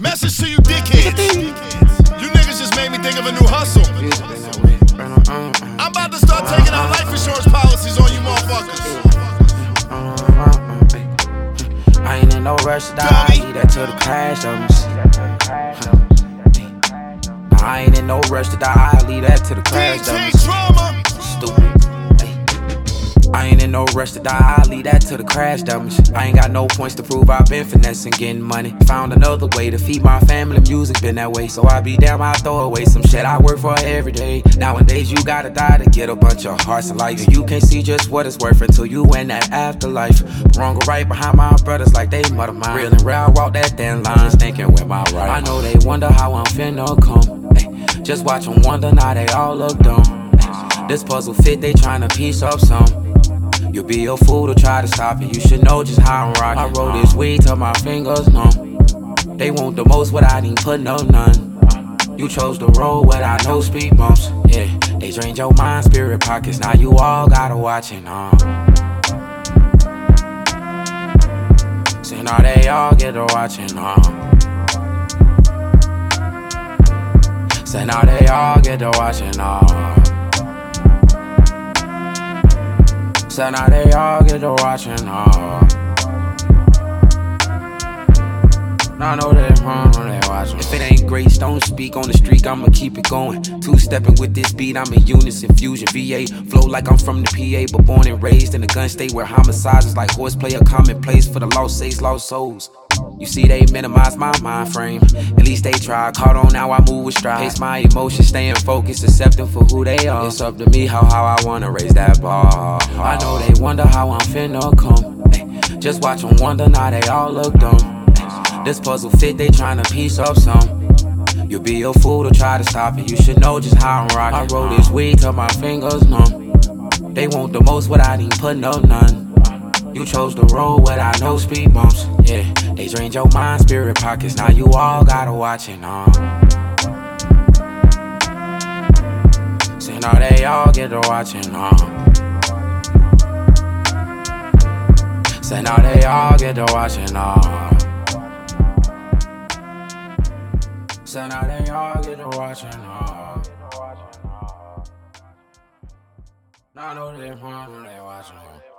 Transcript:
Message to you dickheads. You niggas just made me think of a new hustle. I'm about to start taking out life insurance policies on you motherfuckers. I ain't in no rush to die, leave that to the crash of me. I ain't in no rush to die, leave that to the crash of me. Stupid. I ain't in no rush to die, I leave that to the crash dummies. I ain't got no points to prove, I've been finessing, getting money. Found another way to feed my family, music been that way. So I be damn, I throw away some shit I work for every day. Nowadays you gotta die to get a bunch of hearts and life. You can't see just what it's worth until you in that afterlife. Wrong or right behind my brothers like they mother mine. Real and real, I walk that thin line, just thinking with my right. I know they wonder how I'm finna come. Ay, just watch them wonder, now they all look dumb. Ay, this puzzle fit, they tryna piece up some. You'll be a fool to try to stop it, you should know just how I'm rockin'. I roll this weed till my fingers numb. They want the most without even putting up none. You chose the road without no speed bumps. Yeah, they drained your mind, spirit pockets, now you all gotta watch it, See, now they all get to watching, Say now they all get to watching, So now they all get to watching, I know they watching. If it ain't grace, don't speak on the streak, I'ma keep it going. Two-stepping with this beat, I'm in unison, fusion, VA. Flow like I'm from the PA, but born and raised in a gun state where homicides is like horseplay, a commonplace for the lost saints, lost souls. You see, they minimize my mind frame. At least they try. Caught on now, I move with stride. Pace my emotions, staying focused, accepting for who they are. It's up to me how I wanna raise that bar. I know they wonder how I'm finna come. Ay, just watch them wonder, now they all look dumb. Ay, this puzzle fit, they tryna piece up some. You'll be a fool to try to stop it, you should know just how I'm rockin'. I roll this weed till my fingers numb. They want the most without even putting up none. You chose the road without no speed bumps. Yeah, they drained your mind, spirit pockets, now you all gotta watch it, See, now they all get to watching, Say now they all get to watching, Say now they all get to watching, I know they watching.